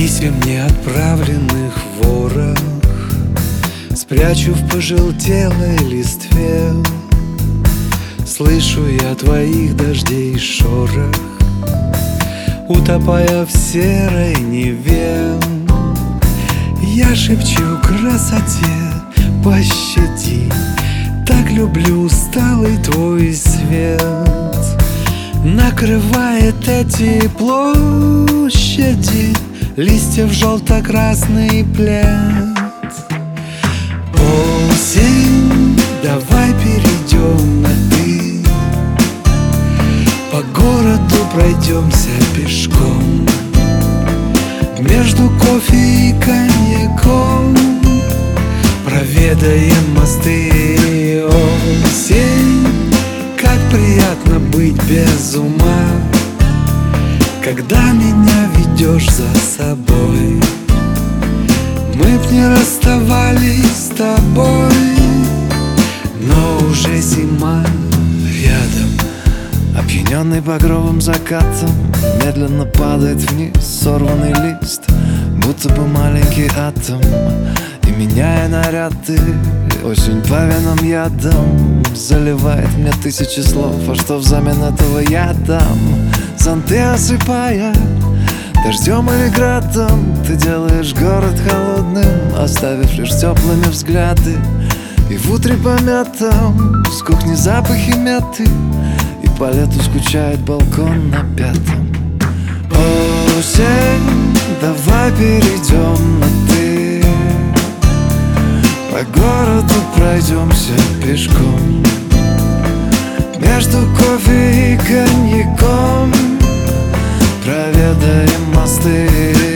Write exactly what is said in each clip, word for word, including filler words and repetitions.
Писем не отправленных ворох спрячу в пожелтелой листве. Слышу я твоих дождей шорох, утопая в серой Неве. Я шепчу красоте: пощади, так люблю усталый твой свет. Накрывает эти площади листьев желто-красный плед. Осень, давай перейдем на ты, по городу пройдемся пешком, между кофе и коньяком проведаем мосты. Осень, как приятно быть без ума, когда меня ведешь за собой. Мы б не расставались с тобой, но уже зима рядом. Опьяненный багровым закатом медленно падает вниз сорванный лист, будто бы маленький атом. И меняя наряды, осень по венам ядом заливает мне тысячи слов. А что взамен этого я дам? Зонты осыпая дождем или градом, ты делаешь город холодным, оставив лишь теплыми взгляды. И в утре помятом с кухни запахи мяты, и по лету скучает балкон на пятом. Осень, давай перейдем на ты, по городу пройдемся пешком, между кофе и коньяком проведаем мосты.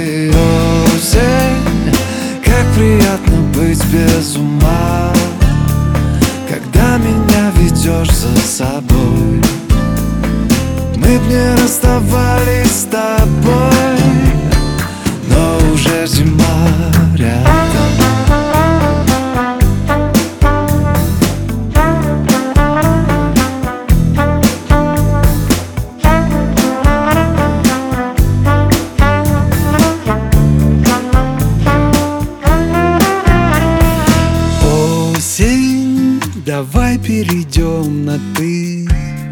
Осень, как приятно быть без ума, когда меня ведешь за собой. Мы б не расставались с тобой, но уже зима рядом. Давай перейдем на ты,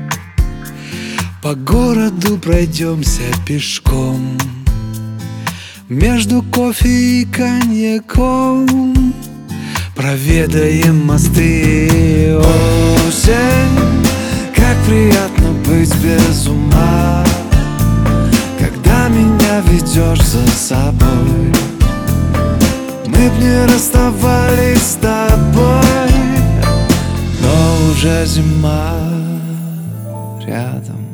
по городу пройдемся пешком, между кофе и коньяком проведаем мосты. Осень, как приятно быть без ума, когда меня ведешь за собой. Мы б не расставались с тобой, но уже зима рядом.